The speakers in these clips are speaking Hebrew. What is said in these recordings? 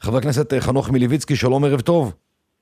חבר הכנסת חנוך מילביצקי, שלום, ערב טוב.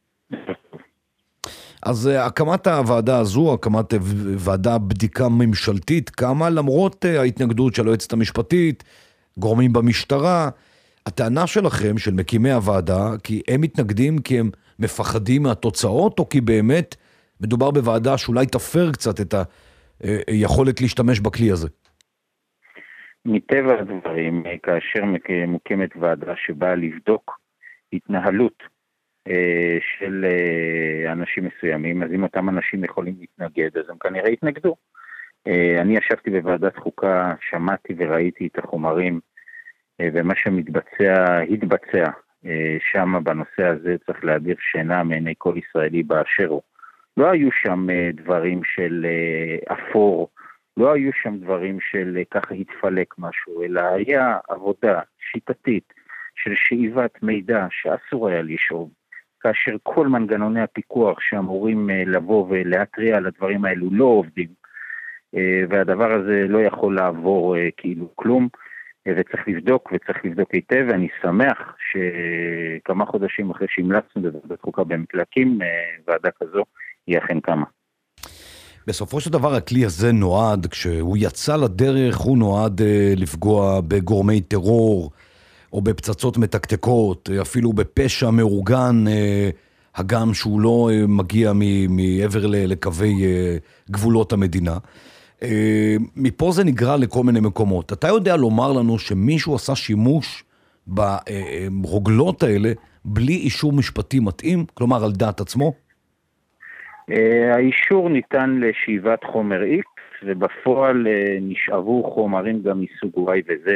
אז הקמת הוועדה הזו, הקמת ועדה בדיקה ממשלתית, קמה למרות ההתנגדות של היועצת המשפטית, גורמים במשטרה. הטענה שלכם, של מקימי הוועדה, כי הם מתנגדים כי הם מפחדים מהתוצאות, או כי באמת מדובר בוועדה שאולי תפר קצת את היכולת להשתמש בכלי הזה? מטבע הדברים, כאשר מוקמת ועדה שבאה לבדוק התנהלות של אנשים מסוימים, אז אם אותם אנשים יכולים להתנגד, אז הם כנראה יתנגדו. אני ישבתי בוועדת חוקה, שמעתי וראיתי את החומרים, ומה התבצע שם בנושא הזה צריך להדיר שינה מעיני כל ישראלי באשר הוא. לא היו שם דברים של אפור, לא היו שם דברים של ככה התפלק משהו, אלא היה עבודה שיטתית של שאיבת מידע שאסור היה לשאוב, כאשר כל מנגנוני הפיקוח שאמורים לבוא ולהטריע על הדברים האלו לא עובדים, והדבר הזה לא יכול לעבור כאילו כלום, וצריך לבדוק היטב, ואני שמח שכמה חודשים אחרי שהמלצנו בוועדת חוקה במקלקים, ועדה כזו היא אכן קמה. בסופו של דבר הכלי הזה נועד, כשהוא יצא לדרך, הוא נועד לפגוע בגורמי טרור, או בפצצות מתקתקות, אפילו בפשע מאורגן, הגם שהוא לא מגיע מעבר לקווי גבולות המדינה. מפה זה נגרע לכל מיני מקומות. אתה יודע לומר לנו שמישהו עשה שימוש ברוגלות האלה בלי אישור משפטי מתאים? כלומר על דעת עצמו? האישור ניתן לשאיבת חומר X, ובפועל נשאבו חומרים גם מסוג Y ו-Z,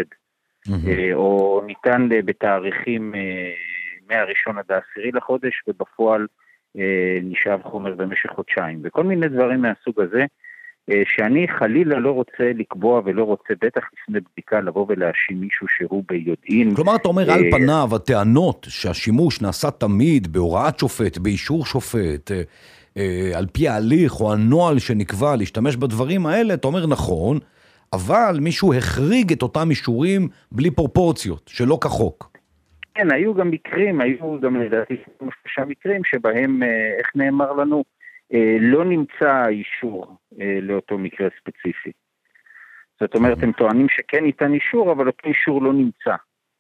או ניתן בתאריכים מה-1 עד ה-10 לחודש, ובפועל נשאב חומר במשך חודשיים, וכל מיני דברים מהסוג הזה, שאני חלילה לא רוצה לקבוע ולא רוצה בטח לפני בדיקה לבוא ולהאשים מישהו שהוא ביודעין. כלומר אתה אומר על פניו הטענות שהשימוש נעשה תמיד בהוראת שופט, באישור שופט, על פי ההליך או הנוהל שנקבע להשתמש בדברים האלה, אתה אומר נכון, אבל מישהו החריג את אותם אישורים בלי פרופורציות, שלא כחוק. כן, היו גם לדעתי 3 מקרים שבהם, איך נאמר לנו, לא נמצא אישור לאותו מקרה ספציפי. זאת אומרת, הם טוענים שכן ניתן אישור, אבל אותו אישור לא נמצא.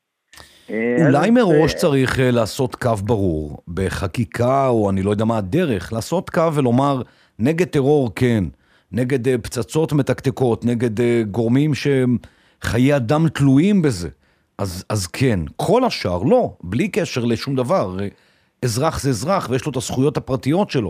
אולי מראש צריך לעשות קו ברור, בחקיקה או אני לא יודע מה הדרך, לעשות קו ולומר נגד טרור כן, נגד פצצות מתקתקות, נגד גורמים שחיי אדם תלויים בזה, אז כן, כל השאר לא, בלי קשר לשום דבר, אזרח זה אזרח ויש לו את הזכויות הפרטיות שלו.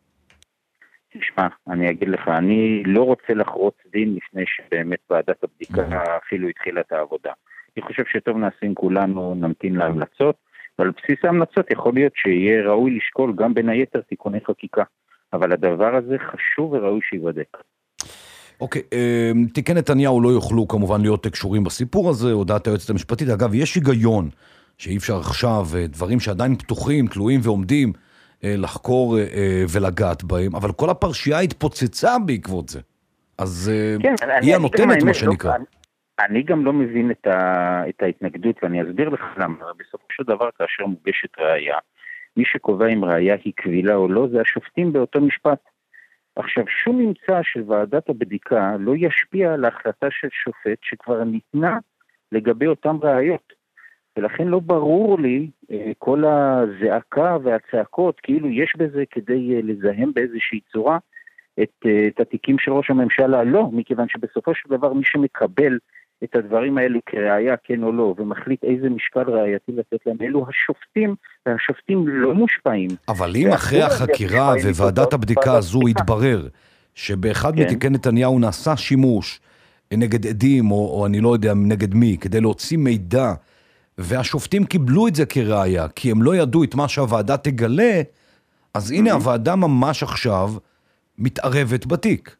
תשמע, אני אגיד לך, אני לא רוצה לחרוץ דין לפני שבאמת ועדת הבדיקה אפילו התחילה את העבודה. אני חושב שטוב נעשים כולנו נמתין להמלצות, ועל בסיס ההמלצות יכול להיות שיהיה ראוי לשקול גם בין היתר תיקוני חקיקה, אבל הדבר הזה חשוב וראוי שיבדק. אוקיי, תיקי נתניהו לא יוכלו כמובן להיות קשורים בסיפור הזה, הודעת היועצת המשפטית. אגב, יש היגיון שאי אפשר עכשיו דברים שעדיין פתוחים, תלויים ועומדים, לחקור ולגעת בהם, אבל כל הפרשייה התפוצצה בעקבות זה. אז כן, היא הנותנת מה שנקרא. אני גם לא מבין את ההתנגדות, ואני אסביר לך למה. בסופו של דבר, כאשר מוגשת ראייה, מי שקובע אם ראייה היא קבילה או לא, זה השופטים באותו משפט. עכשיו, שום ממצא של ועדת הבדיקה לא ישפיע על ההחלטה של שופט שכבר ניתנה לגבי אותם ראיות. ולכן לא ברור לי כל הזעקה והצעקות, כאילו יש בזה כדי לזהם באיזושהי צורה את התיקים של ראש הממשלה. לא, מכיוון שבסופו של דבר מי שמקבל את הדברים האלו כראיה כן או לא, ומחליט איזה משקל ראייתי לתת להם, אלו השופטים, והשופטים לא מושפעים. אבל אם אחרי החקירה וועדת הבדיקה הזו התברר, שבאחד מתיקי נתניהו נעשה שימוש נגד עדים, או אני לא יודע נגד מי, כדי להוציא מידע, והשופטים קיבלו את זה כראיה, כי הם לא ידעו את מה שהוועדה תגלה, אז הנה הוועדה ממש עכשיו מתערבת בתיק.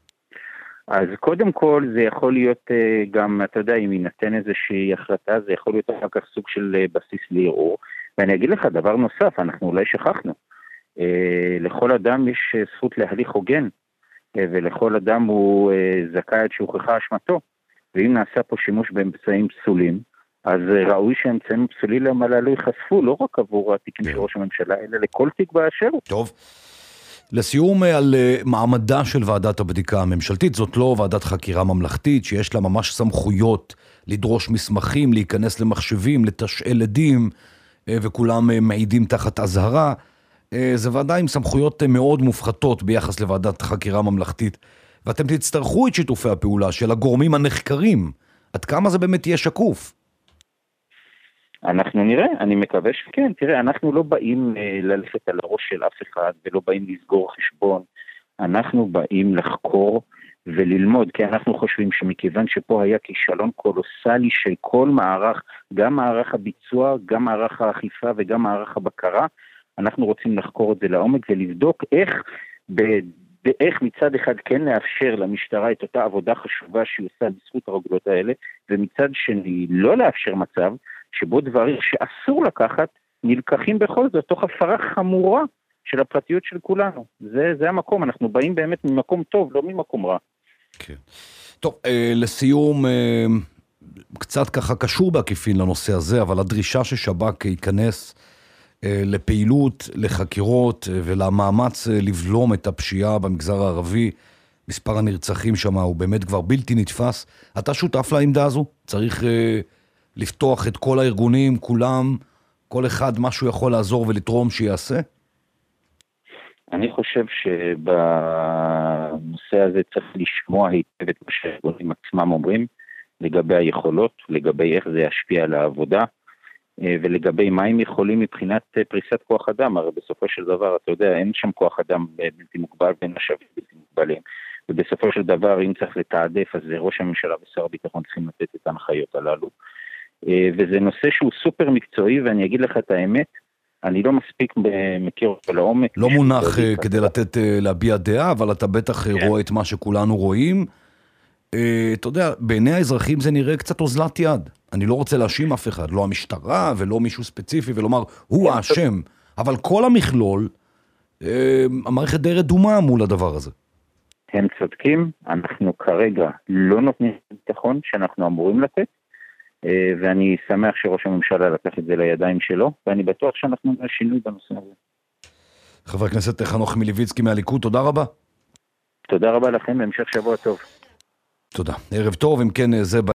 אז קודם כל זה יכול להיות גם, אתה יודע, אם יינתן איזושהי החלטה, זה יכול להיות אחר כך סוג של בסיס לערעור. ואני אגיד לך דבר נוסף, אנחנו אולי שכחנו. לכל אדם יש זכות להליך הוגן, ולכל אדם הוא זכאי עד שהוכחה אשמתו. ואם נעשה פה שימוש באמצעים פסולים, אז ראוי שהאמצעים הפסולים הללו ייחשפו לא רק עבור התיקים של ראש הממשלה, אלא לכל תיק באשר הוא. טוב. לסיום על מעמדה של ועדת הבדיקה הממשלתית, זאת לא ועדת חקירה ממלכתית שיש לה ממש סמכויות לדרוש מסמכים, להיכנס למחשבים, לתשאל עדים, וכולם מעידים תחת אזהרה. זו ועדה עם סמכויות מאוד מופחתות ביחס לוועדת חקירה ממלכתית, ואתם תצטרכו את שיתופי הפעולה של הגורמים הנחקרים. עד כמה זה באמת יהיה שקוף? אנחנו נראה, אני מקווה שכן. תראה, אנחנו לא באים ללכת על הראש של אף אחד, ולא באים לסגור חשבון. אנחנו באים לחקור וללמוד, כי אנחנו חושבים שמכיוון שפה היה כישלון קולוסלי של כל מערך, גם מערך הביצוע, גם מערך האכיפה וגם מערך הבקרה, אנחנו רוצים לחקור את זה לעומק ולבדוק איך מצד אחד כן לאפשר למשטרה את אותה עבודה חשובה שהיא עושה בזכות הרגלות האלה, ומצד שני לא לאפשר מצב שבו דברים שאסור לקחת נלקחים בכל זאת, תוך הפרה חמורה של הפרטיות של כולנו. זה המקום, אנחנו באים באמת ממקום טוב, לא ממקום רע. כן. טוב, לסיום, קצת ככה קשור בעקיפין לנושא הזה, אבל הדרישה ששב"כ ייכנס לפעילות, לחקירות ולמאמץ לבלום את הפשיעה במגזר הערבי, מספר הנרצחים שם הוא באמת כבר בלתי נתפס. אתה שותף לעמדה הזו? צריך לפתוח את כל הארגונים, כולם, כל אחד משהו יכול לעזור ולתרום שיעשה? אני חושב שבנושא הזה צריך לשמוע היטב את מה שהארגונים עצמם אומרים, לגבי היכולות, לגבי איך זה ישפיע על העבודה, ולגבי מה הם יכולים מבחינת פריסת כוח אדם. הרי בסופו של דבר, אתה יודע, אין שם כוח אדם בלתי מוגבל בין משאבים בלתי מוגבלים, ובסופו של דבר, אם צריך לתעדף, אז ראש הממשלה ושר הביטחון צריכים לתת את ההנחיות הללו. וזה נושא שהוא סופר מקצועי, ואני אגיד לך את האמת, אני לא מספיק מכיר אותו לעומק. לא מונח כדי להביע דעה, אבל אתה בטח רואה את מה שכולנו רואים. אתה יודע, בעיני האזרחים זה נראה קצת אוזלת יד. אני לא רוצה להאשים אף אחד, לא המשטרה ולא מישהו ספציפי, ולומר, הוא האשם. אבל כל המכלול, המערכת די רדומה מול הדבר הזה. הם צודקים, אנחנו כרגע לא נותנים ביטחון שאנחנו אמורים לתת, ואני שמח שראש הממשלה לקח את זה לידיים שלו, ואני בטוח שאנחנו נשינוי בנושא הזה. חבר הכנסת חנוך מלביצקי מהליכוד, תודה רבה. תודה רבה לכם, בהמשך שבוע טוב. תודה. ערב טוב, אם כן זה